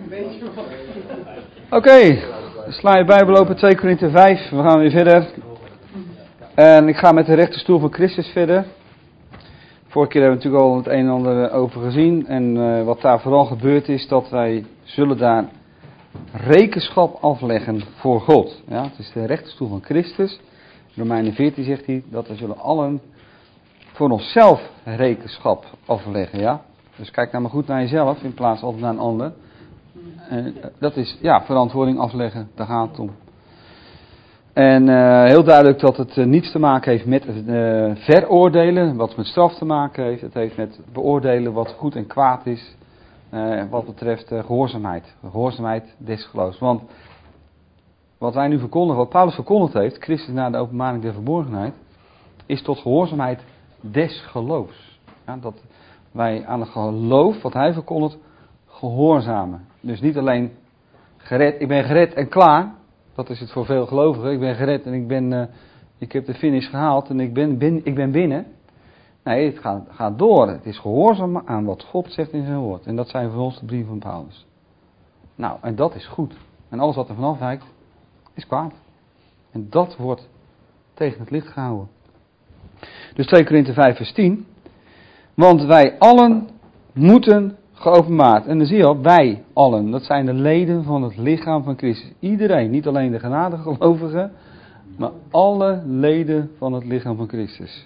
Oké, sla je Bijbel open, 2 Korinthe 5, we gaan weer verder. En ik ga met de rechterstoel van Christus verder. Vorige keer hebben we natuurlijk al het een en ander over gezien. En wat daar vooral gebeurd is, dat wij zullen daar rekenschap afleggen voor God. Ja, het is de rechterstoel van Christus. Romeinen 14 zegt hij dat we zullen allen voor onszelf rekenschap afleggen. Ja? Dus kijk nou maar goed naar jezelf in plaats van altijd naar een ander. Dat is verantwoording afleggen, daar gaat het om. En heel duidelijk dat het niets te maken heeft met veroordelen, wat met straf te maken heeft. Het heeft met beoordelen wat goed en kwaad is, wat betreft gehoorzaamheid. Gehoorzaamheid des geloofs. Want wat wij nu verkondigen, wat Paulus verkondigd heeft, Christus na de openbaring der verborgenheid, is tot gehoorzaamheid des geloofs. Ja, dat wij aan het geloof, wat hij verkondigt, gehoorzamen. Dus niet alleen gered, ik ben gered en klaar. Dat is het voor veel gelovigen. Ik ben gered en ik heb de finish gehaald en ik ben binnen. Nee, het gaat door. Het is gehoorzaam aan wat God zegt in zijn woord. En dat zijn voor ons de brieven van Paulus. Nou, en dat is goed. En alles wat er vanaf wijkt, is kwaad. En dat wordt tegen het licht gehouden. Dus 2 Korinthe 5 vers 10. Want wij allen moeten geopenbaard. En dan zie je al, wij allen, dat zijn de leden van het lichaam van Christus. Iedereen, niet alleen de genadige gelovigen, maar alle leden van het lichaam van Christus.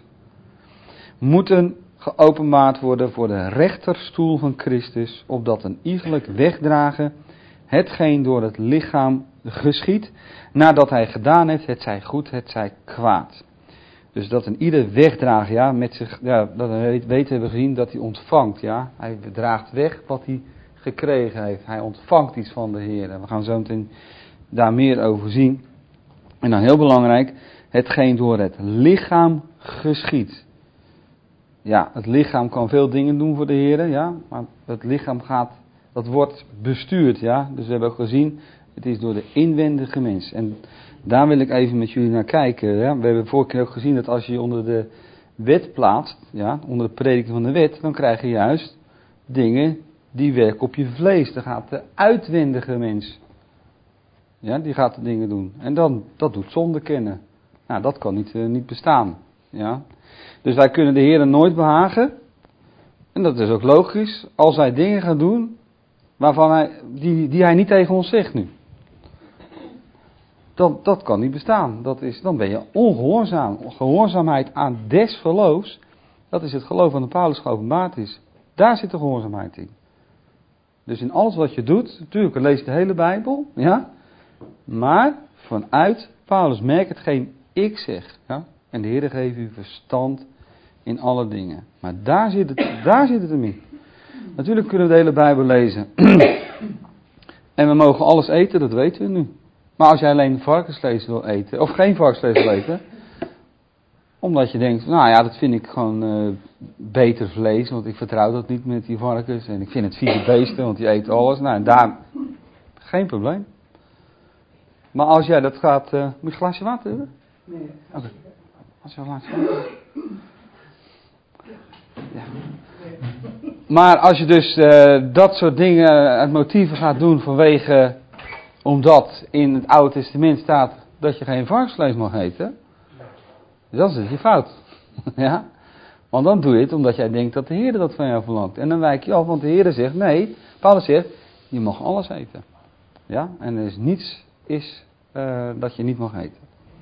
Moeten geopenbaard worden voor de rechterstoel van Christus, opdat een iegelijk wegdragen hetgeen door het lichaam geschiedt, nadat hij gedaan heeft, het zij goed, het zij kwaad. Dus dat een ieder wegdraagt, ja, met zich, ja, dat we weten hebben gezien dat hij ontvangt, ja. Hij draagt weg wat hij gekregen heeft. Hij ontvangt iets van de Heer. En we gaan zo meteen daar meer over zien. En dan heel belangrijk, hetgeen door het lichaam geschiedt. Ja, het lichaam kan veel dingen doen voor de Heer, ja. Maar het lichaam dat wordt bestuurd, ja. Dus we hebben ook gezien, het is door de inwendige mens. En daar wil ik even met jullie naar kijken. Ja. We hebben vorige keer ook gezien dat als je je onder de wet plaatst, ja, onder de prediking van de wet, dan krijg je juist dingen die werken op je vlees. Dan gaat de uitwendige mens, ja, die gaat de dingen doen. En dat doet zonde kennen. Nou, dat kan niet bestaan. Ja. Dus wij kunnen de Heer nooit behagen. En dat is ook logisch. Als hij dingen gaat doen waarvan die hij niet tegen ons zegt nu. Dat kan niet bestaan. Dan ben je ongehoorzaam. Gehoorzaamheid aan des geloofs. Dat is het geloof van de Paulus geopenbaard is. Daar zit de gehoorzaamheid in. Dus in alles wat je doet. Natuurlijk, lees je de hele Bijbel. Ja. Maar vanuit Paulus merk hetgeen ik zeg. Ja. En de Heer geeft u verstand in alle dingen. Maar daar zit het hem in. Natuurlijk kunnen we de hele Bijbel lezen. En we mogen alles eten, dat weten we nu. Maar als jij alleen varkensvlees wil eten, of geen varkensvlees wil eten, omdat je denkt, nou ja, dat vind ik gewoon beter vlees, want ik vertrouw dat niet met die varkens, en ik vind het vieze beesten, want die eten alles, nou en daar, geen probleem. Maar als jij dat gaat, moet je een glaasje water hebben? Nee. Oké. Als je een glaasje water ja. Maar als je dus dat soort dingen uit motieven gaat doen vanwege, omdat in het Oude Testament staat dat je geen varkensvlees mag eten, dan is het je fout. Ja? Want dan doe je het omdat jij denkt dat de Heer dat van jou verlangt. En dan wijk je af, want de Heer zegt nee, Paulus zegt, je mag alles eten. Ja? En er is niets dat je niet mag eten.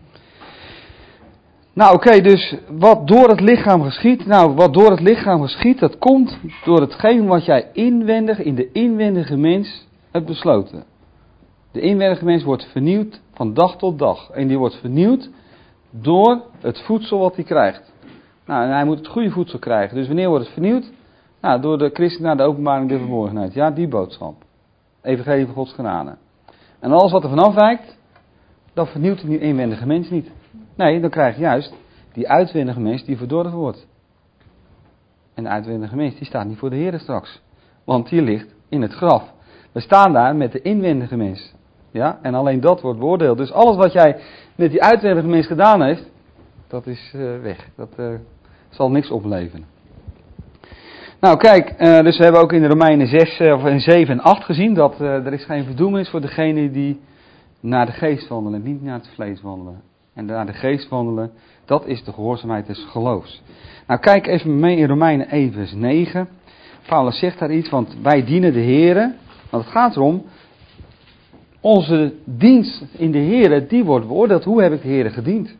Nou oké, dus wat door het lichaam geschiet, dat komt door hetgeen wat jij inwendig, in de inwendige mens hebt besloten. De inwendige mens wordt vernieuwd van dag tot dag. En die wordt vernieuwd door het voedsel wat hij krijgt. Nou, en hij moet het goede voedsel krijgen. Dus wanneer wordt het vernieuwd? Nou, door de Christen naar de openbaring der verborgenheid. Ja, die boodschap. Evangelie van Gods genade. En alles wat er vanaf wijkt, dan vernieuwt die inwendige mens niet. Nee, dan krijg je juist die uitwendige mens die verdorven wordt. En de uitwendige mens die staat niet voor de Heer straks. Want die ligt in het graf. We staan daar met de inwendige mens. Ja, en alleen dat wordt beoordeeld. Dus alles wat jij met die uitwendige mens gedaan heeft, dat is weg. Dat zal niks opleveren. Nou kijk, dus we hebben ook in de Romeinen 6, of in 7 en 8 gezien dat er is geen verdoemenis voor degene die naar de geest wandelen, niet naar het vlees wandelen. En naar de geest wandelen, dat is de gehoorzaamheid des geloofs. Nou kijk even mee in Romeinen 1 vers 9. Paulus zegt daar iets, want wij dienen de Here. Want het gaat erom, onze dienst in de Here, die wordt beoordeeld. Hoe heb ik de Here gediend?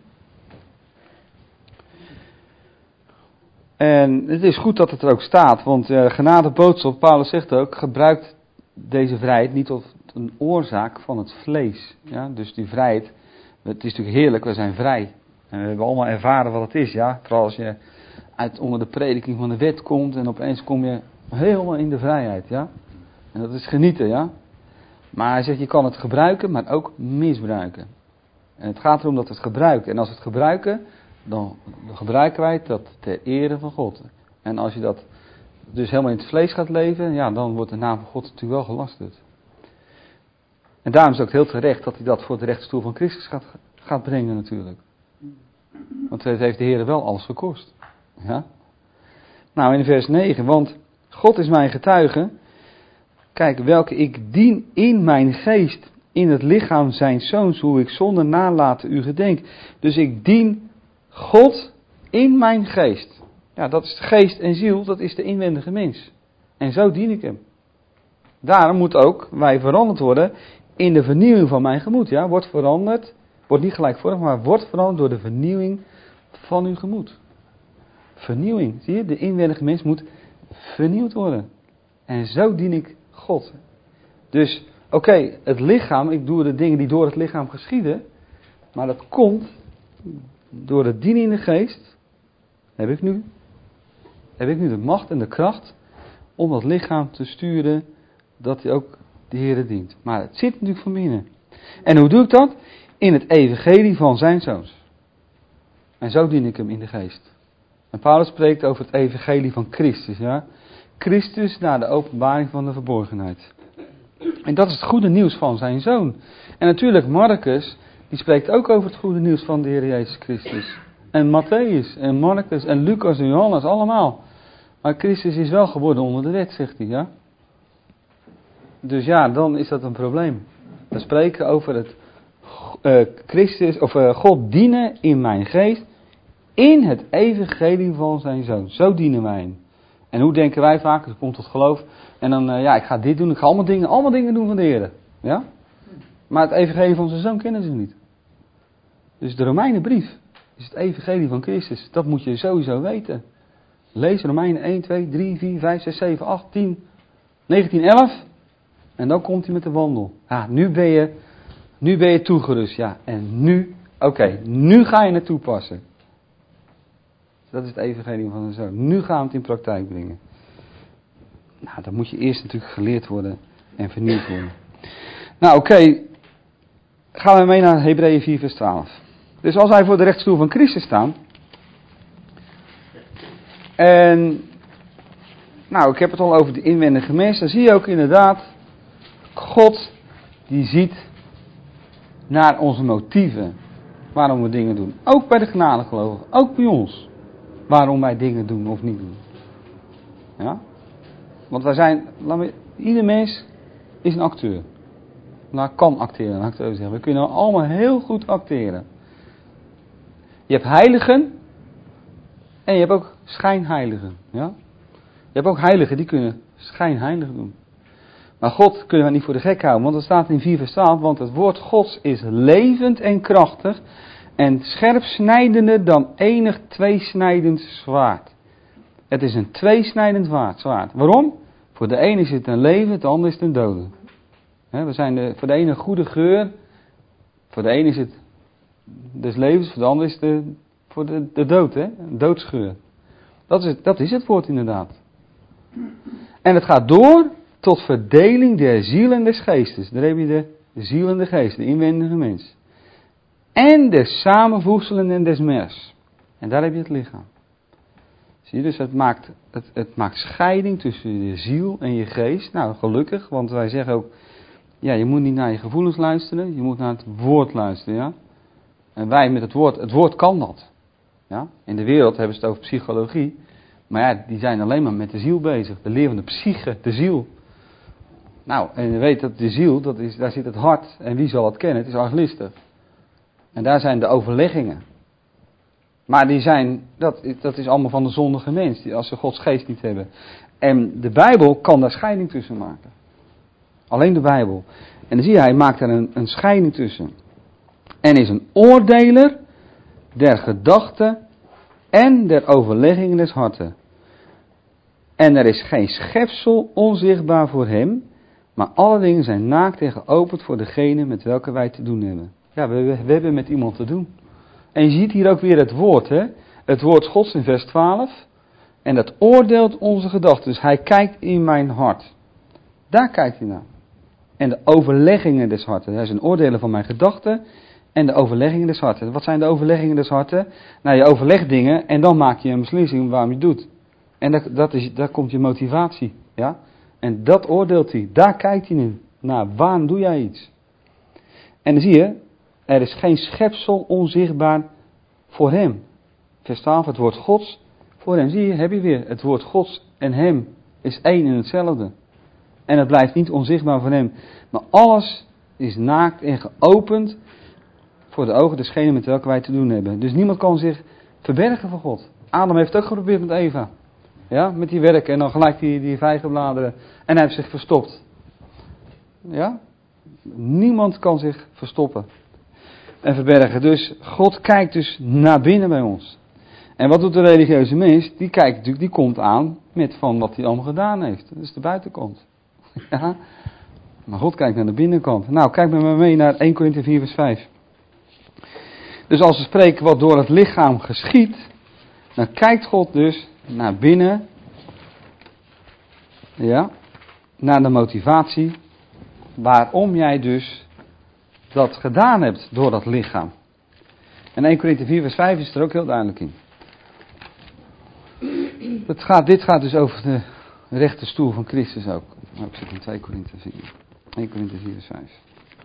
En het is goed dat het er ook staat, want genadeboodschap, Paulus zegt ook, gebruikt deze vrijheid niet tot een oorzaak van het vlees. Ja? Dus die vrijheid, het is natuurlijk heerlijk, we zijn vrij. En we hebben allemaal ervaren wat het is, ja. Vooral als je uit onder de prediking van de wet komt en opeens kom je helemaal in de vrijheid, ja. En dat is genieten, ja. Maar hij zegt, je kan het gebruiken, maar ook misbruiken. En het gaat erom dat we het gebruiken. En als we het gebruiken, dan gebruiken wij het dat ter ere van God. En als je dat dus helemaal in het vlees gaat leven, ja, dan wordt de naam van God natuurlijk wel gelasterd. En daarom is het ook heel terecht dat hij dat voor de rechterstoel van Christus gaat brengen natuurlijk. Want het heeft de Heer wel alles gekost. Ja? Nou, in vers 9, want God is mijn getuige, kijk, welke ik dien in mijn geest, in het lichaam zijn zoons, hoe ik zonder nalaten u gedenk. Dus ik dien God in mijn geest. Ja, dat is de geest en ziel, dat is de inwendige mens. En zo dien ik hem. Daarom moet ook wij veranderd worden in de vernieuwing van mijn gemoed. Ja, wordt veranderd, wordt niet gelijkvormig, maar wordt veranderd door de vernieuwing van uw gemoed. Vernieuwing, zie je, de inwendige mens moet vernieuwd worden. En zo dien ik God. Dus, oké, het lichaam, ik doe de dingen die door het lichaam geschieden, maar dat komt door het dienen in de geest, heb ik nu de macht en de kracht om dat lichaam te sturen, dat hij ook de Heere dient. Maar het zit natuurlijk van binnen. En hoe doe ik dat? In het evangelie van zijn zoons. En zo dien ik hem in de geest. En Paulus spreekt over het evangelie van Christus. Ja? Christus naar de openbaring van de verborgenheid. En dat is het goede nieuws van zijn zoon. En natuurlijk Marcus, die spreekt ook over het goede nieuws van de Heer Jezus Christus. En Matthäus en Marcus en Lucas en Johannes, allemaal. Maar Christus is wel geworden onder de wet, zegt hij. Ja? Dus ja, dan is dat een probleem. We spreken over het Christus, of God dienen in mijn geest, in het evangelie van zijn zoon. Zo dienen wij hem. En hoe denken wij vaak? Het komt tot geloof. En dan, ik ga dit doen. Ik ga allemaal dingen doen van de Heer. Ja? Maar het evangelie van zijn zoon kennen ze niet. Dus de Romeinenbrief is het evangelie van Christus. Dat moet je sowieso weten. Lees Romeinen 1, 2, 3, 4, 5, 6, 7, 8, 10, 19, 11. En dan komt hij met de wandel. Ja, nu ben je toegerust. Ja, en nu, nu ga je het toepassen. Dat is het evangelie van de zoon. Nu gaan we het in praktijk brengen. Nou, dan moet je eerst natuurlijk geleerd worden en vernieuwd worden. Nou, gaan we mee naar Hebreeën 4 vers 12. Dus als wij voor de rechtstoel van Christus staan. En, nou, ik heb het al over de inwendige mens. Dan zie je ook inderdaad, God die ziet naar onze motieven. Waarom we dingen doen. Ook bij de genadegelovigen. Ook bij ons. Waarom wij dingen doen of niet doen. Ja? Want wij zijn, ieder mens is een acteur. Nou, kan acteren, laat ik het zo zeggen. We kunnen allemaal heel goed acteren. Je hebt heiligen en je hebt ook schijnheiligen. Ja? Je hebt ook heiligen die kunnen schijnheilig doen. Maar God kunnen we niet voor de gek houden, want er staat in 4 vers 12, want het woord Gods is levend en krachtig en scherp snijdender dan enig tweesnijdend zwaard. Het is een tweesnijdend zwaard. Waarom? Voor de ene is het een leven, de ander is het een dode. We zijn voor de ene een goede geur, voor de ene is het des levens, voor de ander is het voor de dood, een doodsgeur. Dat is het woord inderdaad. En het gaat door tot verdeling der ziel en des geestes. Daar heb je de ziel en de geest, de inwendige mens. En de samenvoegselen en des mers. En daar heb je het lichaam. Zie je, dus het maakt scheiding tussen je ziel en je geest. Nou, gelukkig, want wij zeggen ook, ja, je moet niet naar je gevoelens luisteren, je moet naar het woord luisteren, ja. En wij met het woord kan dat. Ja. In de wereld hebben ze het over psychologie, Maar ja, die zijn alleen maar met de ziel bezig. De levende psyche, de ziel. Nou, en je weet dat de ziel, daar zit het hart. En wie zal het kennen? Het is arglistig. En daar zijn de overleggingen. Maar die zijn, dat is allemaal van de zondige mens. Die als ze Gods geest niet hebben. En de Bijbel kan daar scheiding tussen maken. Alleen de Bijbel. En dan zie je, hij maakt daar een scheiding tussen. En is een oordeler der gedachten en der overleggingen des harten. En er is geen schepsel onzichtbaar voor hem, maar alle dingen zijn naakt en geopend voor degene met welke wij te doen hebben. Ja, we hebben met iemand te doen. En je ziet hier ook weer het woord, hè? Het woord Gods in vers 12. En dat oordeelt onze gedachten. Dus hij kijkt in mijn hart. Daar kijkt hij naar. En de overleggingen des harten. Hij is een oordeler van mijn gedachten en de overleggingen des harten. Wat zijn de overleggingen des harten? Nou, je overlegt dingen en dan maak je een beslissing waarom je het doet. En daar komt je motivatie. Ja? En dat oordeelt hij. Daar kijkt hij nu naar. Waarom doe jij iets? En dan zie je, er is geen schepsel onzichtbaar voor hem. Vers 12, het woord Gods voor hem. Zie je, heb je weer. Het woord Gods en hem is één en hetzelfde. En het blijft niet onzichtbaar voor hem. Maar alles is naakt en geopend voor de ogen desgene met welke wij te doen hebben. Dus niemand kan zich verbergen voor God. Adam heeft het ook geprobeerd met Eva. Ja, met die werken en dan gelijk die vijgenbladeren. En hij heeft zich verstopt. Ja? Niemand kan zich verstoppen en verbergen. Dus God kijkt dus naar binnen bij ons. En wat doet de religieuze mens? Die kijkt natuurlijk, die komt aan met van wat hij allemaal gedaan heeft. Dat is de buitenkant. Ja? Maar God kijkt naar de binnenkant. Nou, kijk met me mee naar 1 Korinthe 4 vers 5. Dus als we spreken wat door het lichaam geschiet, dan kijkt God dus naar binnen. Ja, naar de motivatie waarom jij dus dat gedaan hebt door dat lichaam. En 1 Korinthe 4 vers 5 is er ook heel duidelijk in. Dit gaat dus over de rechterstoel van Christus ook. Nou, ik zit in 2 Korinthe 4. 1 Korinthe 4 vers 5.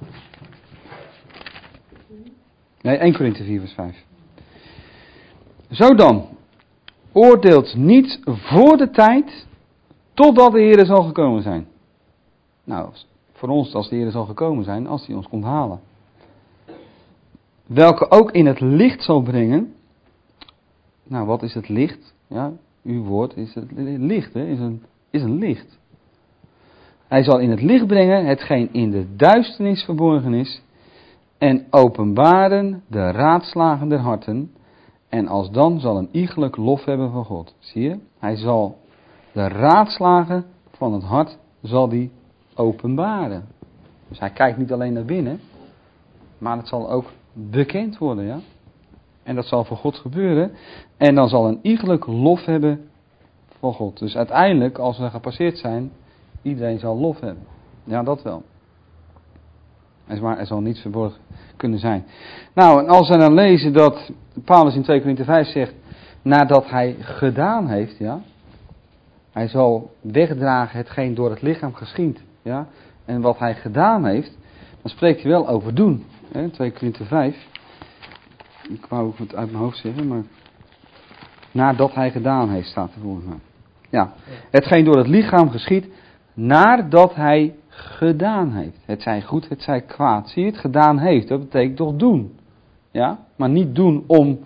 Nee, 1 Korinthe 4 vers 5. Zo dan, oordeelt niet voor de tijd, totdat de Heer zal gekomen zijn. Nou, voor ons als de Heer zal gekomen zijn, als hij ons komt halen. Welke ook in het licht zal brengen. Nou, wat is het licht? Ja, uw woord is het licht, hè? Is een licht. Hij zal in het licht brengen hetgeen in de duisternis verborgen is en openbaren de raadslagen der harten. En alsdan zal een iegelijk lof hebben van God. Zie je? Hij zal de raadslagen van het hart zal die openbaren. Dus hij kijkt niet alleen naar binnen, maar het zal ook bekend worden, ja. En dat zal voor God gebeuren. En dan zal een iegelijk lof hebben van God. Dus uiteindelijk, als we gepasseerd zijn, iedereen zal lof hebben. Ja, dat wel. Er zal niets verborgen kunnen zijn. Nou, en als we dan lezen dat Paulus in 2 Korinthe 5 zegt, nadat hij gedaan heeft, ja, hij zal wegdragen hetgeen door het lichaam geschiedt, ja, en wat hij gedaan heeft, dan spreekt hij wel over doen. Hè, 2 Korinthe 5. Ik wou het uit mijn hoofd zeggen, maar nadat hij gedaan heeft, staat er volgens mij. Ja, hetgeen door het lichaam geschiedt, nadat hij gedaan heeft. Het zij goed, het zij kwaad. Zie je het? Gedaan heeft, dat betekent toch doen. Ja, maar niet doen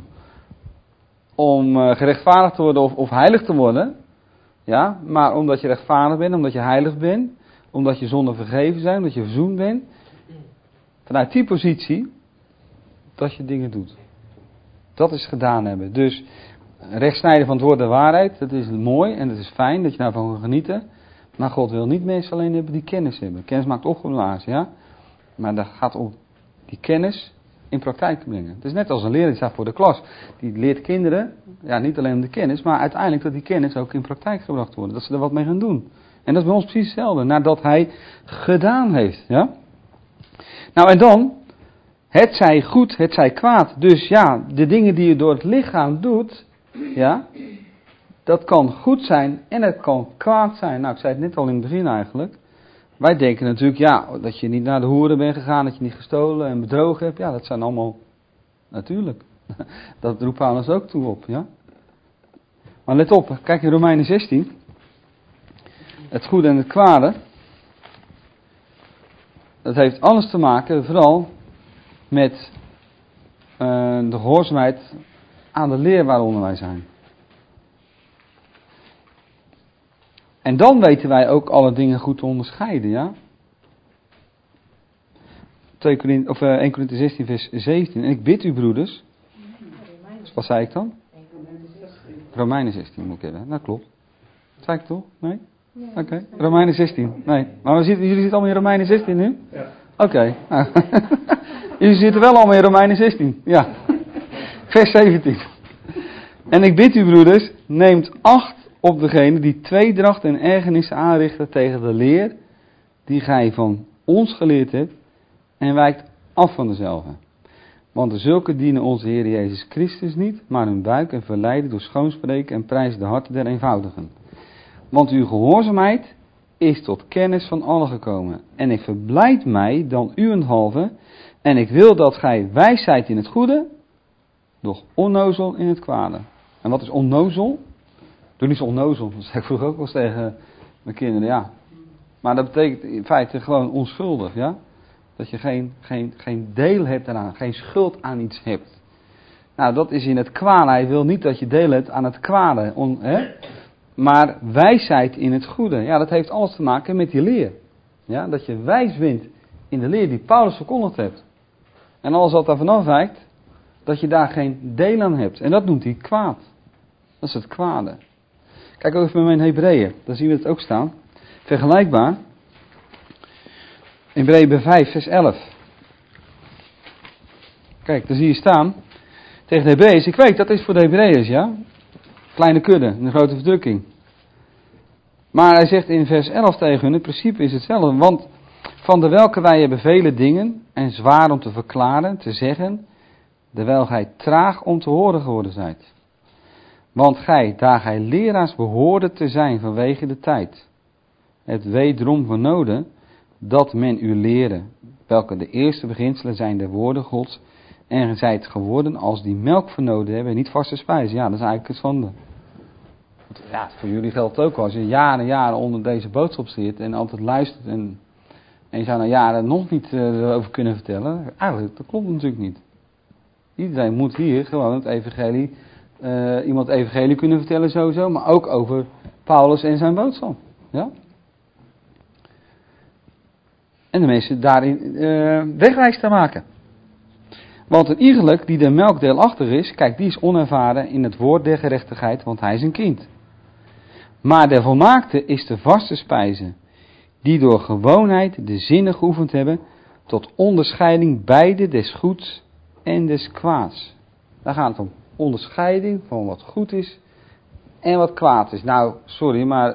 om gerechtvaardigd te worden of heilig te worden. Ja, maar omdat je rechtvaardig bent, omdat je heilig bent, omdat je zonden vergeven zijn, omdat je verzoend bent. Vanuit die positie, dat je dingen doet. Dat is gedaan hebben. Dus rechtsnijden van het woord der waarheid, dat is mooi en dat is fijn dat je daarvan kan genieten. Maar God wil niet mensen alleen hebben die kennis hebben. Kennis maakt opgeblazen, ja. Maar dat gaat om die kennis in praktijk te brengen. Het is net als een leraar die staat voor de klas. Die leert kinderen, ja, niet alleen om de kennis, maar uiteindelijk dat die kennis ook in praktijk gebracht wordt. Dat ze er wat mee gaan doen. En dat is bij ons precies hetzelfde, nadat hij gedaan heeft, ja. Nou en dan, het zij goed, het zij kwaad. Dus ja, de dingen die je door het lichaam doet, ja, dat kan goed zijn en het kan kwaad zijn. Nou, ik zei het net al in het begin eigenlijk. Wij denken natuurlijk, ja, dat je niet naar de hoeren bent gegaan, dat je niet gestolen en bedrogen hebt. Ja, dat zijn allemaal, natuurlijk. Dat roept Paulus ook toe op, ja. Maar let op, kijk in Romeinen 16. Het goede en het kwade. Dat heeft alles te maken, vooral met de gehoorzaamheid aan de leer waaronder wij zijn. En dan weten wij ook alle dingen goed te onderscheiden, ja. 1 Korinthe 16 vers 17. En ik bid u broeders. Wat zei ik dan? Romeinen 16 moet ik hebben. Dat klopt. Dat zei ik toch? Nee? Oké. Romeinen 16. Nee. Maar jullie zitten allemaal in Romeinen 16 nu? Ja. Oké. Jullie zitten wel allemaal in Romeinen 16. Ja. Vers 17. En ik bid u broeders, neemt acht op degene die tweedracht en ergernissen aanrichten tegen de leer die gij van ons geleerd hebt en wijkt af van dezelfde. Want zulke dienen onze Heer Jezus Christus niet, maar hun buik en verleiden door schoonspreken en prijzen de harten der eenvoudigen. Want uw gehoorzaamheid is tot kennis van allen gekomen. En ik verblijd mij dan uwenthalve, en ik wil dat gij wijs zijt in het goede, doch onnozel in het kwade. En wat is onnozel? Doe niet zo onnozel, dat zei ik vroeger ook wel eens tegen mijn kinderen, ja. Maar dat betekent in feite gewoon onschuldig, ja. Dat je geen deel hebt eraan, geen schuld aan iets hebt. Nou, dat is in het kwade. Hij wil niet dat je deel hebt aan het kwade. Maar wijsheid in het goede. Ja, dat heeft alles te maken met die leer. Ja, dat je wijs bent in de leer die Paulus verkondigd heeft. En alles wat daar vanaf wijkt, dat je daar geen deel aan hebt. En dat noemt hij kwaad. Dat is het kwade. Kijk ook even met mijn Hebreeën. Daar zien we het ook staan. Vergelijkbaar. In Hebreeën 5 vers 11. Kijk, daar zie je staan. Tegen de Hebreeën. Ik weet, dat is voor de Hebreeën, ja. Kleine kudde, een grote verdrukking. Maar hij zegt in vers 11 tegen hun, het principe is hetzelfde. Want van de welke wij hebben vele dingen en zwaar om te verklaren, te zeggen, terwijl gij traag om te horen geworden zijt. Want gij, daar gij leraars behoorde te zijn vanwege de tijd, het wederom vernoden dat men u leren, welke de eerste beginselen zijn der woorden Gods, en gij zijt geworden als die melk vernoden hebben en niet vaste spijs. Ja, dat is eigenlijk het zonde. Ja, voor jullie geldt het ook al. Als je jaren en jaren onder deze boodschap zit en altijd luistert en je zou na jaren nog niet erover kunnen vertellen. Eigenlijk, dat klopt natuurlijk niet. Iedereen moet hier gewoon het evangelie, iemand het evangelie kunnen vertellen sowieso, maar ook over Paulus en zijn boodschap. Ja? En de mensen daarin wegwijs te maken. Want een iegelijk die de melk deelachtig is, kijk, die is onervaren in het woord der gerechtigheid, want hij is een kind. Maar de volmaakte is de vaste spijze, die door gewoonheid de zinnen geoefend hebben, tot onderscheiding beide des goeds en des kwaads. Daar gaat het om. Onderscheiding van wat goed is en wat kwaad is. Nou, sorry, maar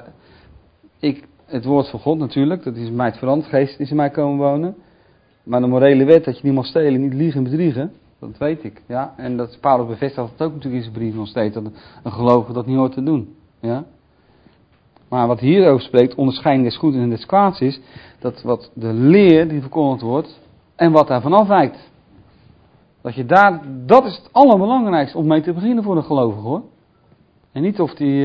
het woord van God natuurlijk, dat is mij het veranderd, geest is in mij komen wonen. Maar de morele wet, dat je niet mag stelen, niet liegen en bedriegen, dat weet ik. Ja? En dat Paulus bevestigt dat ook natuurlijk in zijn brief nog steeds, dat een gelovige dat niet hoort te doen. Ja? Maar wat hierover spreekt, onderscheiding des goeds en des kwaads is, dat wat de leer die verkondigd wordt, en wat daar vanaf wijkt. Dat is het allerbelangrijkste om mee te beginnen voor een gelovige, hoor. En niet of die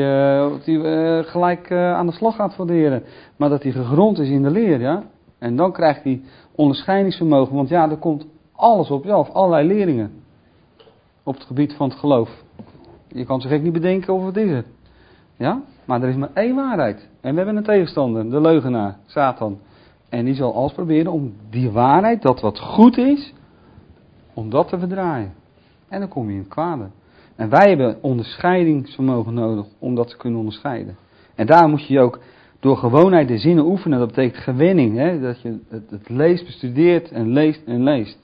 gelijk aan de slag gaat voor de Heer, maar dat hij gegrond is in de leer, ja. En dan krijgt hij onderscheidingsvermogen, want ja, er komt alles op je af, allerlei leringen op het gebied van het geloof. Je kan zich echt niet bedenken of het is het. Ja, maar er is maar één waarheid. En we hebben een tegenstander, de leugenaar, Satan. En die zal alles proberen om die waarheid, dat wat goed is, om dat te verdraaien. En dan kom je in het kwade. En wij hebben onderscheidingsvermogen nodig om dat te kunnen onderscheiden. En daar moet je ook door gewoonheid de zinnen oefenen. Dat betekent gewenning. Hè? Dat je het leest, bestudeert en leest en leest.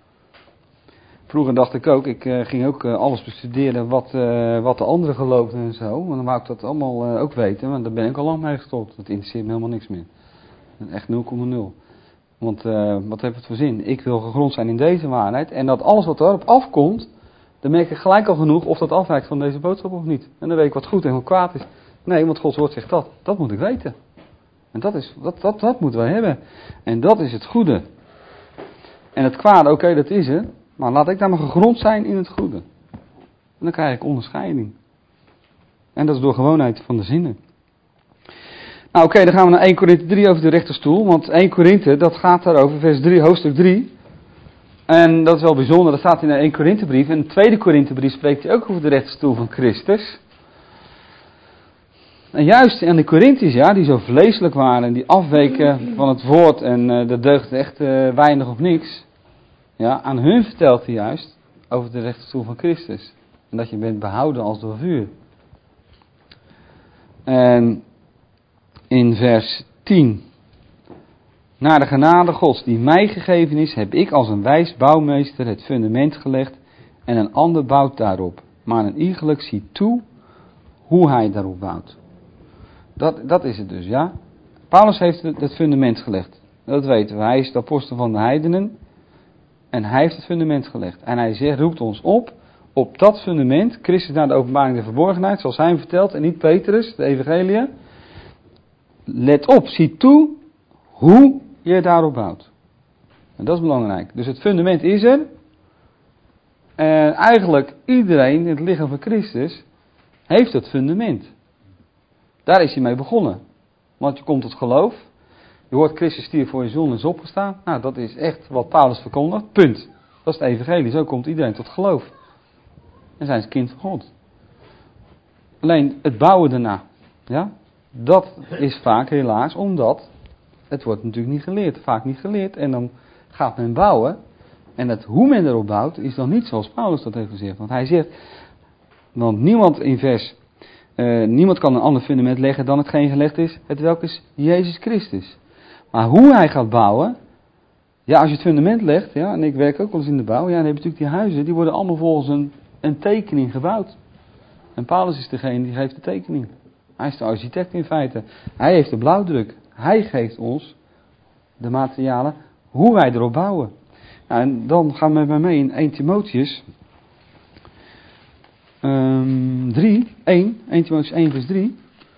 Vroeger dacht ik ook, ik ging ook alles bestuderen wat de anderen geloofden en zo. Want dan wou ik dat allemaal ook weten. Want daar ben ik al lang mee gestopt. Dat interesseert me helemaal niks meer. Echt 0,0. Want wat heeft het voor zin? Ik wil gegrond zijn in deze waarheid. En dat alles wat erop afkomt, dan merk ik gelijk al genoeg of dat afwijkt van deze boodschap of niet. En dan weet ik wat goed en wat kwaad is. Nee, want Gods woord zegt dat. Dat moet ik weten. En dat moeten wij hebben. En dat is het goede. En het kwade, oké, dat is het. Maar laat ik daar maar gegrond zijn in het goede. En dan krijg ik onderscheiding. En dat is door gewoonheid van de zinnen. Nou oké, dan gaan we naar 1 Korinthe 3 over de rechterstoel. Want 1 Korinthe, dat gaat daarover, vers 3, hoofdstuk 3. En dat is wel bijzonder, dat staat in de 1 Korinthebrief. En de 2 Korinthebrief spreekt hij ook over de rechterstoel van Christus. En juist aan de Korinthiërs, ja, die zo vleeselijk waren en die afweken van het woord en dat deugde echt weinig of niks. Ja, aan hun vertelt hij juist over de rechterstoel van Christus. En dat je bent behouden als door vuur. En in vers 10. Naar de genade Gods die mij gegeven is, heb ik als een wijs bouwmeester het fundament gelegd en een ander bouwt daarop. Maar een iegelijk ziet toe hoe hij daarop bouwt. Dat is het dus, ja. Paulus heeft het fundament gelegd. Dat weten we. Hij is de apostel van de heidenen. En hij heeft het fundament gelegd. En hij zegt, roept ons op dat fundament, Christus naar de openbaring der verborgenheid, zoals hij hem vertelt, en niet Petrus, de evangelie. Let op, zie toe hoe je daarop bouwt. En dat is belangrijk. Dus het fundament is er. En eigenlijk iedereen in het lichaam van Christus heeft het fundament. Daar is hij mee begonnen. Want je komt tot geloof. Je hoort Christus stierf voor je zonde is opgestaan. Nou, dat is echt wat Paulus verkondigt. Punt. Dat is het evangelie. Zo komt iedereen tot geloof. En zijn ze kind van God. Alleen het bouwen daarna. Ja, dat is vaak helaas omdat het wordt natuurlijk niet geleerd. Vaak niet geleerd. En dan gaat men bouwen. En het hoe men erop bouwt is dan niet zoals Paulus dat heeft gezegd. Want hij zegt, want niemand kan een ander fundament leggen dan hetgeen gelegd is, het welk is Jezus Christus. Maar hoe hij gaat bouwen, ja, als je het fundament legt, ja, en ik werk ook wel eens in de bouw, ja, dan heb je natuurlijk die huizen, die worden allemaal volgens een tekening gebouwd. En Paulus is degene die geeft de tekening. Hij is de architect in feite. Hij heeft de blauwdruk. Hij geeft ons de materialen, hoe wij erop bouwen. Nou, en dan gaan we met mij mee in 1 Timotheus 1 Timotheus 1 vers 3.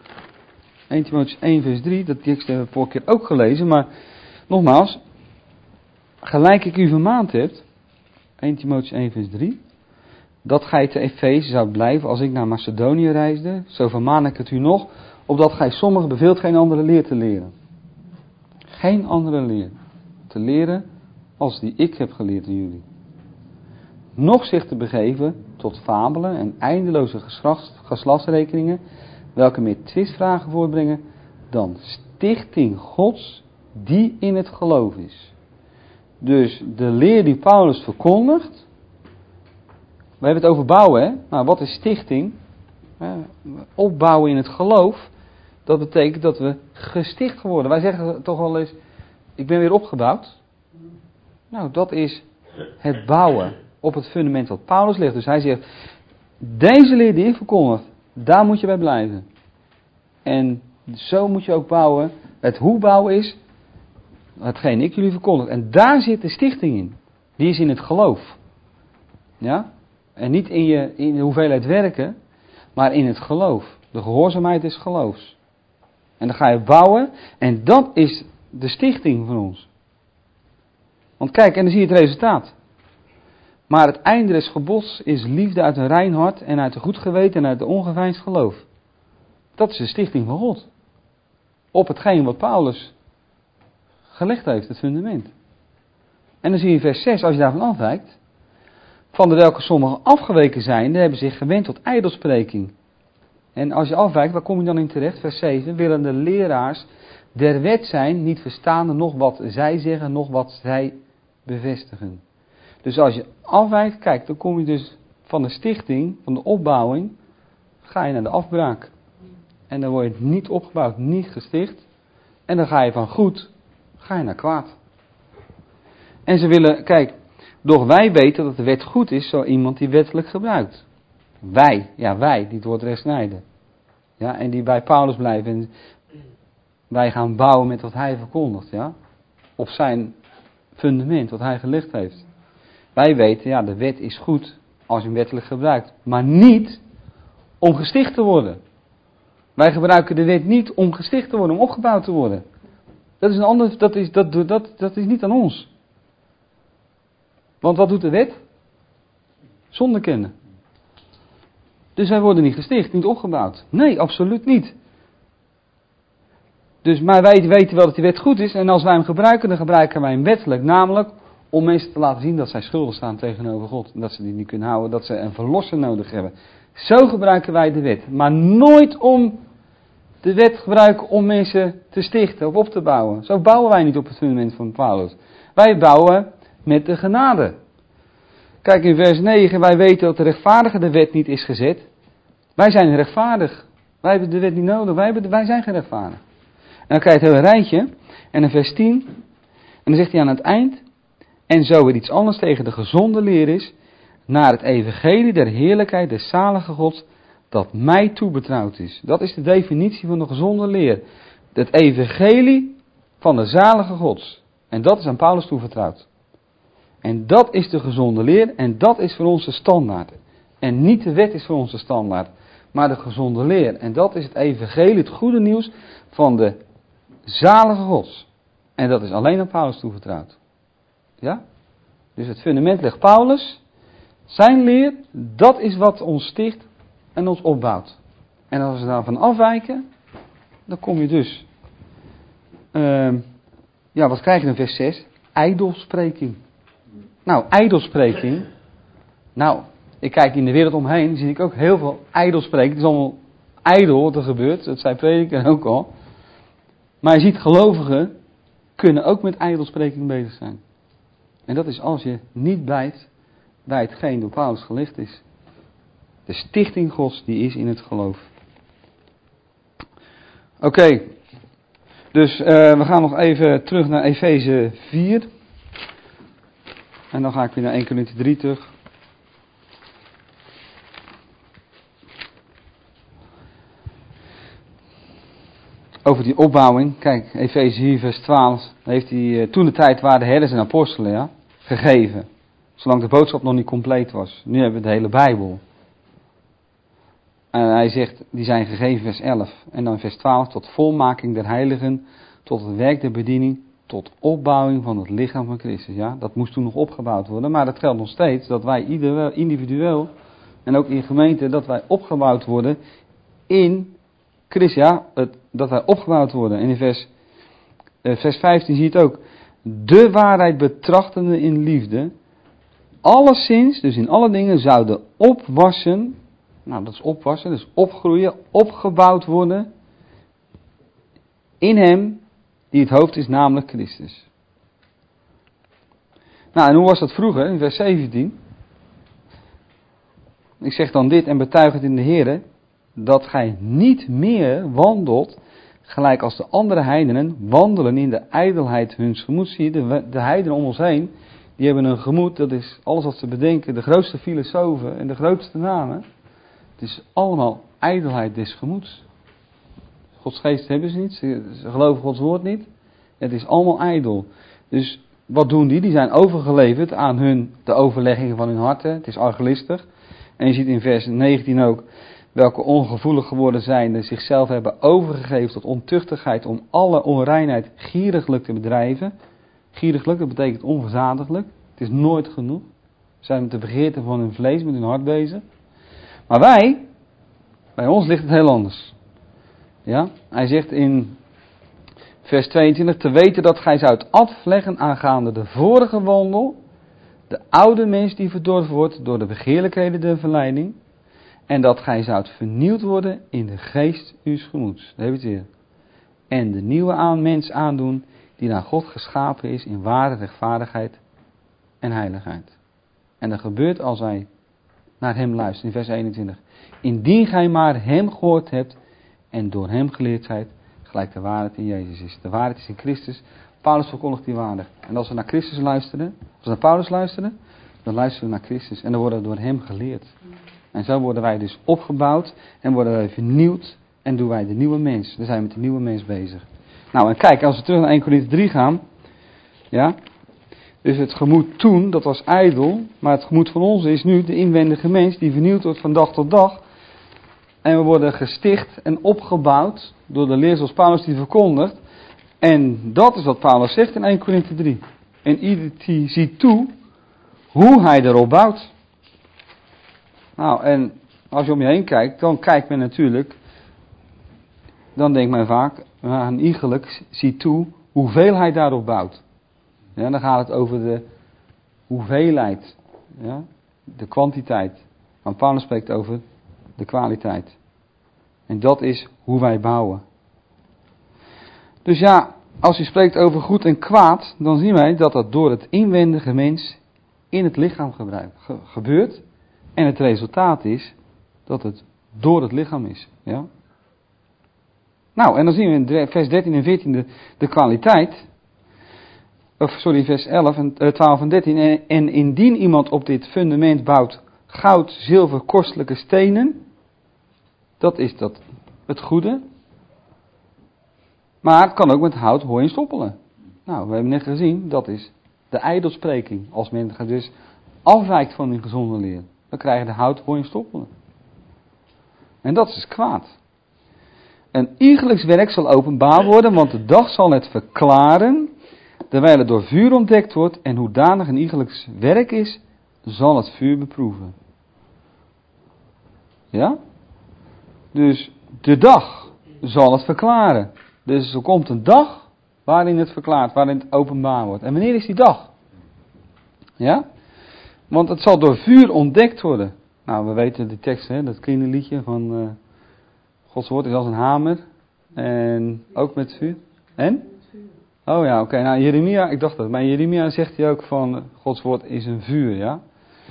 1 Timotheus 1 vers 3, dat tekst hebben we vorige keer ook gelezen, maar nogmaals, gelijk ik u vermaand heb, 1 Timotheus 1 vers 3, dat gij te Efeze zou blijven als ik naar Macedonië reisde, zo vermaan ik het u nog, opdat gij sommigen beveelt geen andere leer te leren. Geen andere leer te leren als die ik heb geleerd aan jullie. Nog zich te begeven tot fabelen en eindeloze geslachtsrekeningen, welke meer twistvragen voortbrengen dan stichting Gods die in het geloof is. Dus de leer die Paulus verkondigt, we hebben het over bouwen, hè? Nou, wat is stichting? Opbouwen in het geloof, dat betekent dat we gesticht worden. Wij zeggen toch wel eens, ik ben weer opgebouwd. Nou, dat is het bouwen op het fundament wat Paulus legt. Dus hij zegt, deze leer die ik verkondig, daar moet je bij blijven. En zo moet je ook bouwen. Het hoe bouwen is hetgeen ik jullie verkondig. En daar zit de stichting in. Die is in het geloof. Ja? En niet in de hoeveelheid werken, maar in het geloof. De gehoorzaamheid is geloofs. En dan ga je bouwen en dat is de stichting van ons. Want kijk, en dan zie je het resultaat. Maar het einde des gebods is liefde uit een rein hart en uit een goed geweten en uit een ongeveinsd geloof. Dat is de stichting van God. Op hetgeen wat Paulus gelegd heeft, het fundament. En dan zie je in vers 6, als je daarvan afwijkt, van de welke sommigen afgeweken zijn, die hebben zich gewend tot ijdelspreking. En als je afwijkt, waar kom je dan in terecht? Vers 7, willen de leraars der wet zijn, niet verstaande nog wat zij zeggen, nog wat zij bevestigen. Dus als je afwijkt, kijk, dan kom je dus van de stichting, van de opbouwing, ga je naar de afbraak. En dan word je niet opgebouwd, niet gesticht. En dan ga je van goed, ga je naar kwaad. En ze willen, kijk, doch wij weten dat de wet goed is, zo iemand die wettelijk gebruikt. Wij, die het woord recht snijden. Ja, en die bij Paulus blijven. En wij gaan bouwen met wat hij verkondigt, ja. Op zijn fundament, wat hij gelegd heeft. Wij weten, ja, de wet is goed als je hem wettelijk gebruikt. Maar niet om gesticht te worden. Wij gebruiken de wet niet om gesticht te worden, om opgebouwd te worden. Dat is een ander, dat is niet aan ons. Want wat doet de wet? Zonde kennen. Dus wij worden niet gesticht, niet opgebouwd. Nee, absoluut niet. Dus, maar wij weten wel dat die wet goed is. En als wij hem gebruiken, dan gebruiken wij hem wettelijk. Namelijk om mensen te laten zien dat zij schuldig staan tegenover God. En dat ze die niet kunnen houden, dat ze een verlosser nodig hebben. Zo gebruiken wij de wet. Maar nooit om de wet gebruiken om mensen te stichten of op te bouwen. Zo bouwen wij niet op het fundament van Paulus. Wij bouwen met de genade. Kijk in vers 9, wij weten dat de rechtvaardige de wet niet is gezet. Wij zijn rechtvaardig. Wij hebben de wet niet nodig, wij zijn geen rechtvaardig. En dan krijg je het hele rijtje. En in vers 10, en dan zegt hij aan het eind, en zo er iets anders tegen de gezonde leer is, naar het evangelie der heerlijkheid des zalige Gods, dat mij toebetrouwd is. Dat is de definitie van de gezonde leer. Het evangelie van de zalige Gods. En dat is aan Paulus toevertrouwd. En dat is de gezonde leer en dat is voor ons de standaard. En niet de wet is voor ons de standaard, maar de gezonde leer. En dat is het evangelie, het goede nieuws van de zalige Gods. En dat is alleen aan Paulus toevertrouwd. Ja? Dus het fundament legt Paulus. Zijn leer, dat is wat ons sticht en ons opbouwt. En als we daarvan afwijken, dan kom je dus. Wat krijg je in vers 6? Ijdelspreking. Nou, ijdelspreking. Nou, ik kijk in de wereld omheen, zie ik ook heel veel ijdelspreking. Het is allemaal ijdel wat er gebeurt, dat zei prediker ook al. Maar je ziet, gelovigen kunnen ook met ijdelspreking bezig zijn. En dat is als je niet blijft bij hetgeen door Paulus gelicht is. De stichting Gods die is in het geloof. Oké. Dus we gaan nog even terug naar Efeze 4. En dan ga ik weer naar 1 Korinthe 3 terug. Over die opbouwing. Kijk, Efeze 4 vers 12. Heeft hij, toen de tijd waren de herders en apostelen, ja, gegeven. Zolang de boodschap nog niet compleet was. Nu hebben we de hele Bijbel. En hij zegt, die zijn gegeven vers 11. En dan vers 12, tot volmaking der heiligen, tot het werk der bediening, tot opbouwing van het lichaam van Christus. Ja, dat moest toen nog opgebouwd worden. Maar dat geldt nog steeds, dat wij individueel en ook in gemeente, dat wij opgebouwd worden in Christus. Ja, dat wij opgebouwd worden. En in vers 15 zie je het ook. De waarheid betrachtende in liefde, alleszins, dus in alle dingen, zouden opwassen. Nou, dat is opwassen, dus opgroeien, opgebouwd worden in hem die het hoofd is, namelijk Christus. Nou, en hoe was dat vroeger, in vers 17? Ik zeg dan dit en betuig het in de Here, dat gij niet meer wandelt, gelijk als de andere heidenen, wandelen in de ijdelheid huns gemoeds. Zie je, de heidenen om ons heen, die hebben een gemoed, dat is alles wat ze bedenken, de grootste filosofen en de grootste namen. Het is allemaal ijdelheid des gemoeds. Gods geest hebben ze niet, ze geloven Gods woord niet. Het is allemaal ijdel. Dus wat doen die? Die zijn overgeleverd aan de overleggingen van hun harten. Het is argelistig. En je ziet in vers 19 ook, welke ongevoelig geworden zijnde zichzelf hebben overgegeven tot ontuchtigheid om alle onreinheid gieriglijk te bedrijven. Gieriglijk, dat betekent onverzadiglijk. Het is nooit genoeg. Ze zijn met de begeerte van hun vlees, met hun hart bezig. Maar bij ons ligt het heel anders. Ja? Hij zegt in vers 22, te weten dat gij zoudt afleggen aangaande de vorige wandel, de oude mens die verdorven wordt door de begeerlijkheden der verleiding, en dat gij zoudt vernieuwd worden in de geest uws gemoeds. Daar heb je het weer. En de nieuwe mens aandoen die naar God geschapen is in ware rechtvaardigheid en heiligheid. En dat gebeurt als wij naar hem luisteren, in vers 21. Indien gij maar hem gehoord hebt en door hem geleerd zijt, gelijk de waarheid in Jezus is. De waarheid is in Christus. Paulus verkondigt die waarde. En als we naar Christus luisteren, als we naar Paulus luisteren, dan luisteren we naar Christus. En dan worden we door hem geleerd. En zo worden wij dus opgebouwd en worden wij vernieuwd en doen wij de nieuwe mens. Dan zijn we met de nieuwe mens bezig. Nou en kijk, als we terug naar 1 Korinthe 3 gaan, ja, dus het gemoed toen, dat was ijdel, maar het gemoed van ons is nu de inwendige mens die vernieuwd wordt van dag tot dag. En we worden gesticht en opgebouwd door de leer zoals Paulus die verkondigt. En dat is wat Paulus zegt in 1 Korinthe 3. En ieder die ziet toe hoe hij erop bouwt. Nou, en als je om je heen kijkt, dan kijkt men natuurlijk, dan denkt men vaak, een iegelijk ziet toe hoeveel hij daarop bouwt. Ja, dan gaat het over de hoeveelheid, ja, de kwantiteit. Maar Paulus spreekt over de kwaliteit. En dat is hoe wij bouwen. Dus ja, als hij spreekt over goed en kwaad, dan zien wij dat dat door het inwendige mens in het lichaam gebeurt. En het resultaat is dat het door het lichaam is. Ja? Nou, en dan zien we in vers 13 en 14 de kwaliteit. Vers 11 en 12 en 13. En indien iemand op dit fundament bouwt goud, zilver, kostelijke stenen. Dat is dat het goede. Maar het kan ook met hout, hooi en stoppelen. Nou, we hebben net gezien, dat is de ijdelspreking. Als men dus afwijkt van die gezonde leer, dan krijg je de hout, hooi en stoppelen. En dat is kwaad. Een iegelijks werk zal openbaar worden, want de dag zal het verklaren, terwijl het door vuur ontdekt wordt, en hoedanig een iegelijks werk is, zal het vuur beproeven. Ja? Dus de dag zal het verklaren. Dus er komt een dag waarin het verklaart, waarin het openbaar wordt. En wanneer is die dag? Ja? Want het zal door vuur ontdekt worden. Nou, we weten de tekst, hè, dat kinderliedje van Gods woord is als een hamer. En ook met vuur. En? Oh ja, oké. Nou, Jeremia, ik dacht dat. Maar Jeremia zegt hij ook van Gods woord is een vuur, ja.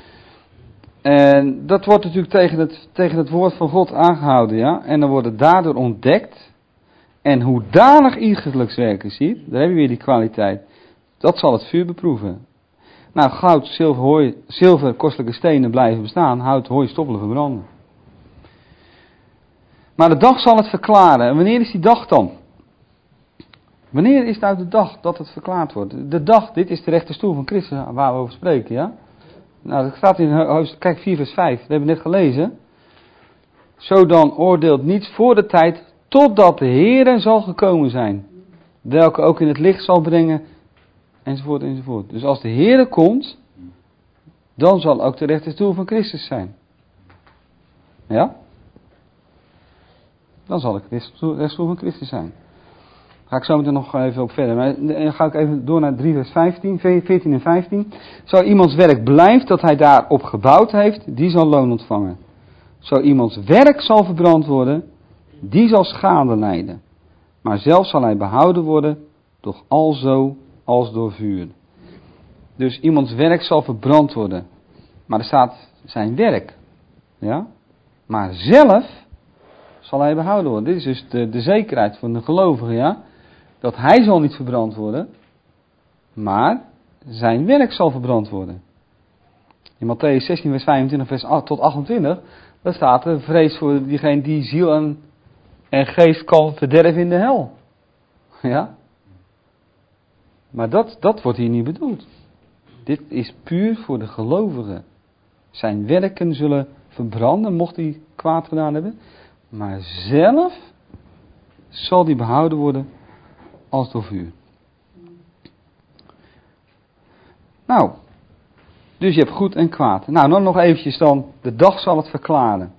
En dat wordt natuurlijk tegen het woord van God aangehouden, ja. En dan wordt het daardoor ontdekt. En hoedanig iegelijks werken, zie je? Daar heb je weer die kwaliteit. Dat zal het vuur beproeven. Nou, goud, zilver, hooi, zilver, kostelijke stenen blijven bestaan. Hout, hooi, stoppelen, verbranden. Maar de dag zal het verklaren. En wanneer is die dag dan? Wanneer is nou de dag dat het verklaard wordt? De dag, dit is de rechterstoel van Christus waar we over spreken, ja? Nou, dat staat in, kijk 4 vers 5, dat hebben we net gelezen. Zo dan oordeelt niets voor de tijd, totdat de Heere zal gekomen zijn. Welke ook in het licht zal brengen, enzovoort, enzovoort. Dus als de Heere komt, dan zal ook de rechterstoel van Christus zijn. Ja? Dan zal ik de rechterstoel van Christus zijn. Ga ik zo meteen nog even op verder. Maar dan ga ik even door naar 3 vers 14 en 15. Zo iemands werk blijft dat hij daarop gebouwd heeft, die zal loon ontvangen. Zo iemands werk zal verbrand worden, die zal schade lijden. Maar zelf zal hij behouden worden, doch alzo als door vuur. Dus iemands werk zal verbrand worden. Maar er staat zijn werk. Ja? Maar zelf zal hij behouden worden. Dit is dus de zekerheid van de gelovige, ja. Dat hij zal niet verbrand worden, maar zijn werk zal verbrand worden. In Mattheüs 16 vers 25 vers tot 28, daar staat er vrees voor diegene die ziel en geest kan verderven in de hel. Ja? Maar dat wordt hier niet bedoeld. Dit is puur voor de gelovige. Zijn werken zullen verbranden, mocht hij kwaad gedaan hebben. Maar zelf zal die behouden worden als door vuur. Nou, dus je hebt goed en kwaad. Nou, dan nog eventjes dan, de dag zal het verklaren.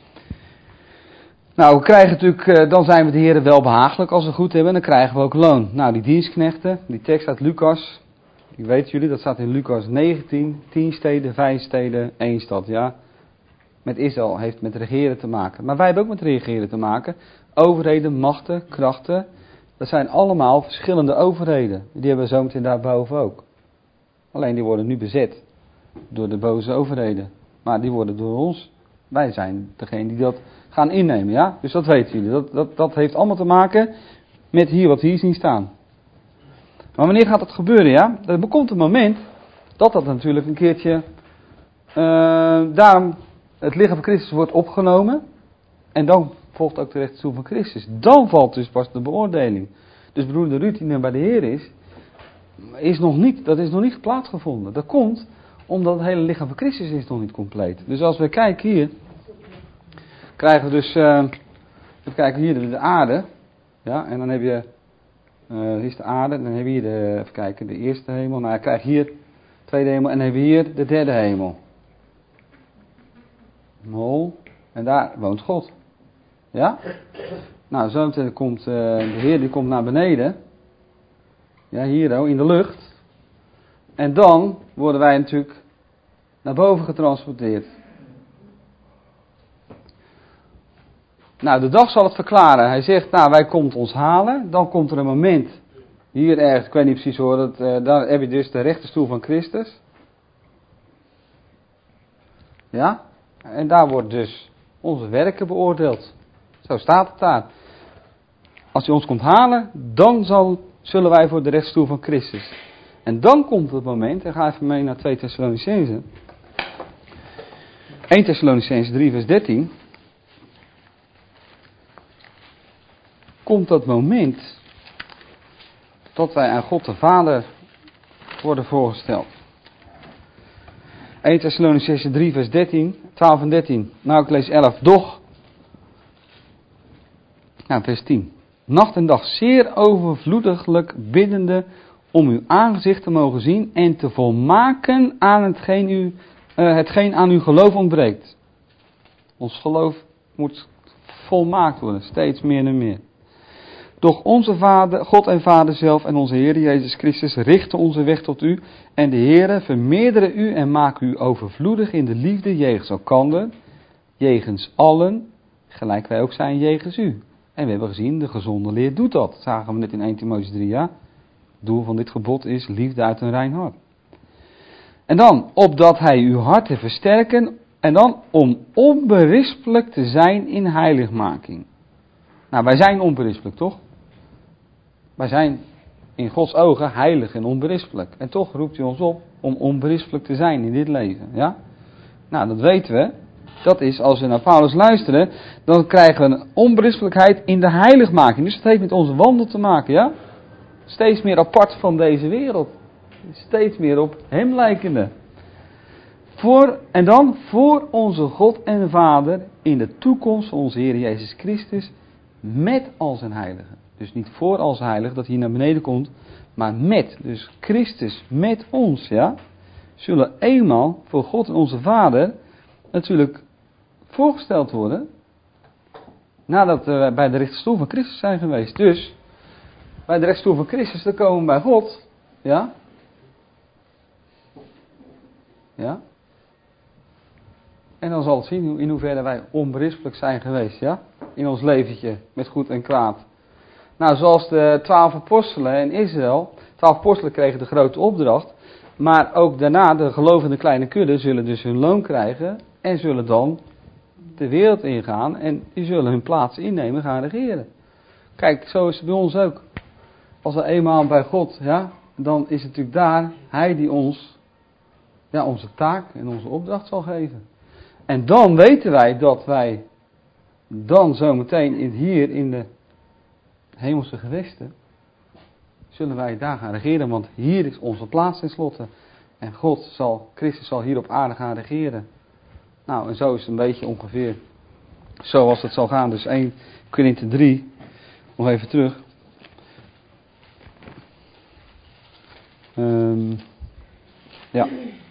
Nou, we krijgen natuurlijk, dan zijn we de Heer wel behagelijk als we goed hebben, dan krijgen we ook loon. Nou, die dienstknechten, die tekst uit Lucas, ik weet jullie, dat staat in Lucas 19, 10 steden, 5 steden, 1 stad, ja. Met Israël heeft met regeren te maken. Maar wij hebben ook met regeren te maken. Overheden, machten, krachten, dat zijn allemaal verschillende overheden. Die hebben we zometeen daarboven ook. Alleen die worden nu bezet door de boze overheden. Maar die worden door ons. Wij zijn degene die dat gaan innemen, ja. Dus dat weten jullie. Dat heeft allemaal te maken met hier wat we hier zien staan. Maar wanneer gaat dat gebeuren, ja? Er komt een moment dat natuurlijk een keertje daarom het lichaam van Christus wordt opgenomen. En dan volgt ook de rechterstoel van Christus. Dan valt dus pas de beoordeling. Dus broeder Ruud die nu bij de Heer dat is nog niet plaatsgevonden. Dat komt omdat het hele lichaam van Christus is nog niet compleet. Dus als we kijken hier, krijgen we dus, even kijken hier de aarde. Ja, en dan heb je, hier is de aarde, dan heb je hier even kijken, de eerste hemel. Nou, je krijgt hier de tweede hemel en dan hebben we hier de derde hemel. Mol. En daar woont God. Ja? Nou, zo meteen komt de Heer, die komt naar beneden. Ja, hier in de lucht. En dan worden wij natuurlijk naar boven getransporteerd. Nou, de dag zal het verklaren. Hij zegt, nou, wij komen ons halen. Dan komt er een moment, hier ergens, ik weet niet precies hoor, daar heb je dus de rechterstoel van Christus. Ja? En daar wordt dus onze werken beoordeeld. Zo staat het daar. Als hij ons komt halen, dan zullen wij voor de rechterstoel van Christus. En dan komt het moment, en ga even mee naar 2 Thessalonicenzen. 1 Thessalonicenzen 3 vers 13. Komt dat moment dat wij aan God de Vader worden voorgesteld. 1 Thessalonicenzen 3 vers 13, 12 en 13. Nou, ik lees 11. Doch, nou vers 10. Nacht en dag zeer overvloediglijk biddende om uw aangezicht te mogen zien en te volmaken aan hetgeen aan uw geloof ontbreekt. Ons geloof moet volmaakt worden, steeds meer en meer. Doch onze Vader, God en Vader zelf en onze Heer Jezus Christus richten onze weg tot u. En de Heere vermeerdere u en maak u overvloedig in de liefde jegens elkander, jegens allen, gelijk wij ook zijn jegens u. En we hebben gezien, de gezonde leer doet dat. Dat zagen we net in 1 Timotheüs 3, ja. Het doel van dit gebod is liefde uit een rein hart. En dan, opdat hij uw harten versterken. En dan, om onberispelijk te zijn in heiligmaking. Nou, wij zijn onberispelijk, toch? Wij zijn in Gods ogen heilig en onberispelijk. En toch roept hij ons op om onberispelijk te zijn in dit leven, ja? Nou, dat weten we. Dat is, als we naar Paulus luisteren, dan krijgen we een onberispelijkheid in de heiligmaking. Dus het heeft met onze wandel te maken, ja? Steeds meer apart van deze wereld. Steeds meer op hem lijkende. En dan voor onze God en Vader in de toekomst van onze Heer Jezus Christus met al zijn heiligen. Dus niet voor als heilig dat hij naar beneden komt, maar met. Dus Christus met ons, ja. Zullen eenmaal voor God en onze Vader natuurlijk voorgesteld worden. Nadat we bij de rechterstoel van Christus zijn geweest. Dus bij de rechterstoel van Christus, dan komen we bij God. Ja. Ja. En dan zal het zien in hoeverre wij onberispelijk zijn geweest, ja. In ons leventje, met goed en kwaad. Nou, zoals de 12 apostelen in Israël. 12 apostelen kregen de grote opdracht. Maar ook daarna, de gelovende kleine kudde zullen dus hun loon krijgen. En zullen dan de wereld ingaan. En die zullen hun plaats innemen, gaan regeren. Kijk, zo is het bij ons ook. Als we eenmaal bij God, ja, dan is het natuurlijk daar hij die ons, ja, onze taak en onze opdracht zal geven. En dan weten wij dat wij dan zometeen hier in de hemelse gewesten, zullen wij daar gaan regeren, want hier is onze plaats tenslotte. En Christus zal hier op aarde gaan regeren. Nou, en zo is het een beetje ongeveer zoals het zal gaan. Dus 1 Korinthe 3, nog even terug. Ja.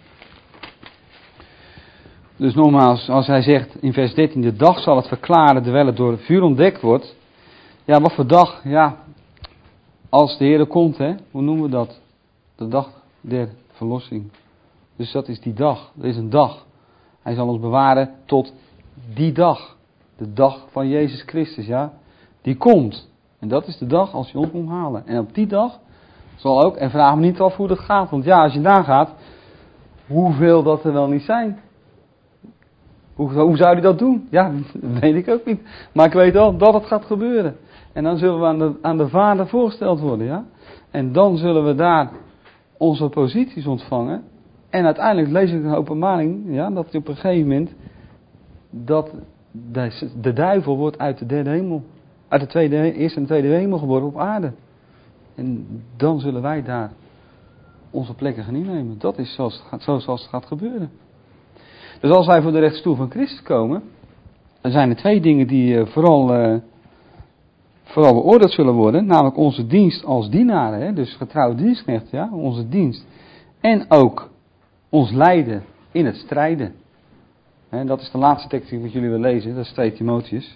Dus nogmaals, als hij zegt in vers 13, de dag zal het verklaren terwijl het door het vuur ontdekt wordt. Ja, wat voor dag? Ja, als de Heer komt, hè, hoe noemen we dat? De dag der verlossing. Dus dat is die dag. Dat is een dag. Hij zal ons bewaren tot die dag. De dag van Jezus Christus, ja. Die komt. En dat is de dag als hij ons komt halen. En op die dag zal ook, en vraag me niet af hoe dat gaat. Want ja, als je nagaat, hoeveel dat er wel niet zijn. Hoe zou hij dat doen? Ja, dat weet ik ook niet. Maar ik weet wel dat het gaat gebeuren. En dan zullen we aan de Vader voorgesteld worden, ja. En dan zullen we daar onze posities ontvangen. En uiteindelijk lees ik een openbaring, ja, dat op een gegeven moment, dat de duivel wordt uit de derde hemel, uit de eerste en tweede hemel geboren op aarde. En dan zullen wij daar onze plekken gaan innemen. Dat is zoals het gaat gebeuren. Dus als wij voor de rechterstoel van Christus komen, dan zijn er twee dingen die vooral beoordeeld zullen worden. Namelijk onze dienst als dienaren, hè, dus getrouwe dienstknecht, ja, onze dienst. En ook ons lijden in het strijden. En dat is de laatste tekst die ik met jullie wil lezen. Dat is 2 Timotheus.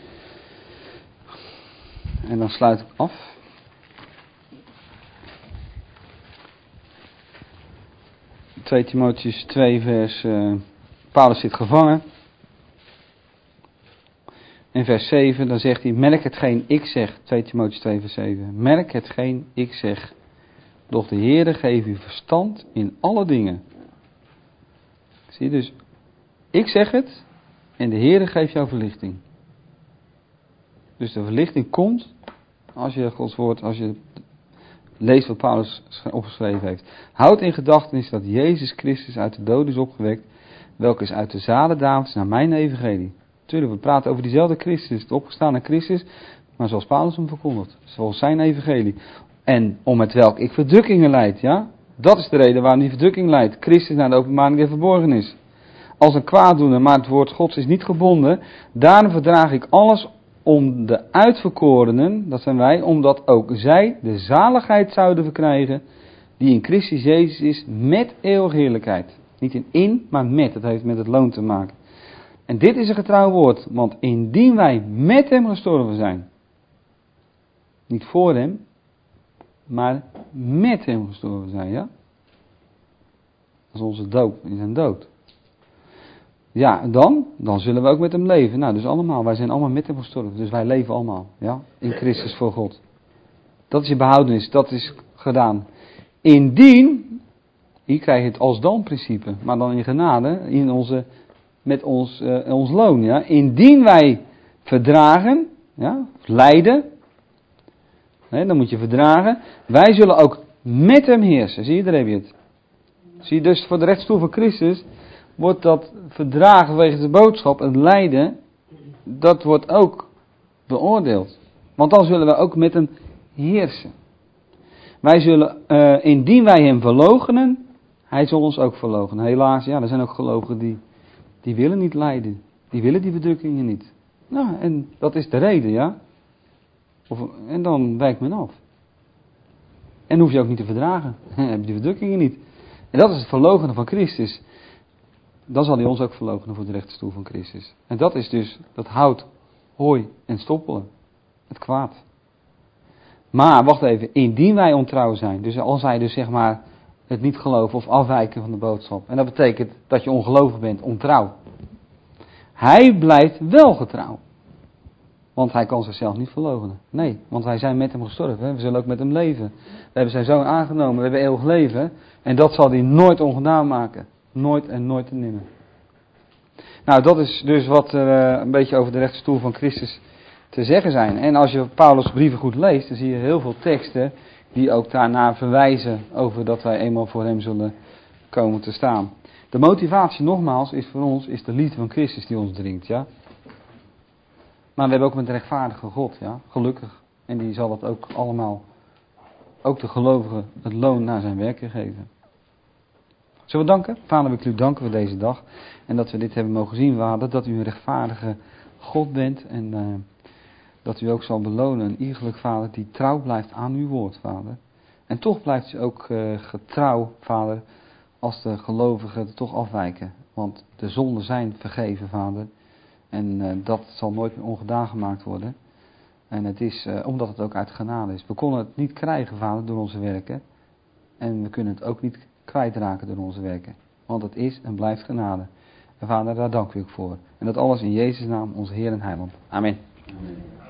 En dan sluit ik af. Uh, 2 Timotheus 2 vers... Paulus zit gevangen. In vers 7 dan zegt hij... Merk hetgeen ik zeg. 2 Timotheus 2 vers 7. Merk hetgeen ik zeg. Doch de Heere geeft u verstand in alle dingen. Zie je dus... Ik zeg het en de Heere geeft jou verlichting. Dus de verlichting komt als je Gods woord, als je leest wat Paulus opgeschreven heeft. Houd in gedachtenis dat Jezus Christus uit de doden is opgewekt, welke is uit de zaden Davids naar mijn evangelie. Tuurlijk, we praten over diezelfde Christus, de opgestane Christus, maar zoals Paulus hem verkondigt, zoals zijn evangelie. En om het welk ik verdrukkingen leid, ja? Dat is de reden waarom die verdrukking leidt. Christus naar de openbaring der verborgenis. Als een kwaaddoener, maar het woord Gods is niet gebonden. Daarom verdraag ik alles om de uitverkorenen, dat zijn wij, omdat ook zij de zaligheid zouden verkrijgen die in Christus Jezus is met eeuwige heerlijkheid. Niet in, maar met. Dat heeft met het loon te maken. En dit is een getrouw woord, want indien wij met hem gestorven zijn, niet voor hem, maar met hem gestorven zijn, ja? Dat is onze dood, in zijn dood. Ja, dan zullen we ook met hem leven. Nou, dus allemaal, wij zijn allemaal met hem gestorven. Dus wij leven allemaal, ja, in Christus voor God. Dat is je behoudenis, dat is gedaan. Indien, hier krijg je het als dan principe, maar dan in genade, met ons loon, ja. Indien wij verdragen, ja, lijden, dan moet je verdragen. Wij zullen ook met hem heersen. Zie je, daar heb je het. Zie je, dus voor de rechtsstoel van Christus wordt dat verdragen wegens de boodschap, het lijden, dat wordt ook beoordeeld. Want dan zullen we ook met hem heersen. Wij zullen, indien wij hem verloochenen, hij zal ons ook verloochenen. Helaas, ja, er zijn ook gelovigen die willen niet lijden. Die willen die verdrukkingen niet. Nou, en dat is de reden, ja. En dan wijkt men af. En hoef je ook niet te verdragen. Dan heb je die verdrukkingen niet. En dat is het verloochenen van Christus. Dan zal hij ons ook verloochenen voor de rechterstoel van Christus. En dat is dus, dat hout, hooi en stoppelen. Het kwaad. Maar, wacht even, indien wij ontrouw zijn. Dus als wij dus zeg maar het niet geloven of afwijken van de boodschap. En dat betekent dat je ongelovig bent, ontrouw. Hij blijft wel getrouw. Want hij kan zichzelf niet verloochenen. Nee, want wij zijn met hem gestorven. Hè? We zullen ook met hem leven. We hebben zijn zoon aangenomen. We hebben eeuwig leven. En dat zal hij nooit ongedaan maken. Nooit en nooit en nimmer. Nou, dat is dus wat een beetje over de rechterstoel van Christus te zeggen zijn. En als je Paulus' brieven goed leest, dan zie je heel veel teksten die ook daarna verwijzen over dat wij eenmaal voor hem zullen komen te staan. De motivatie nogmaals is voor ons is de liefde van Christus die ons dringt, ja. Maar we hebben ook met een rechtvaardige God, ja, gelukkig. En die zal het ook allemaal, ook de gelovigen, het loon naar zijn werken geven. Zullen we danken? Vader, ik u danken voor deze dag. En dat we dit hebben mogen zien, Vader, dat u een rechtvaardige God bent. En dat u ook zal belonen, een iegelijk Vader, die trouw blijft aan uw woord, Vader. En toch blijft u ook getrouw, Vader, als de gelovigen toch afwijken. Want de zonden zijn vergeven, Vader. En dat zal nooit meer ongedaan gemaakt worden. En het is omdat het ook uit genade is. We konden het niet krijgen, Vader, door onze werken. En we kunnen het ook niet kwijtraken door onze werken. Want het is en blijft genade. En Vader, daar dank u ook voor. En dat alles in Jezus' naam, onze Heer en Heiland. Amen. Amen.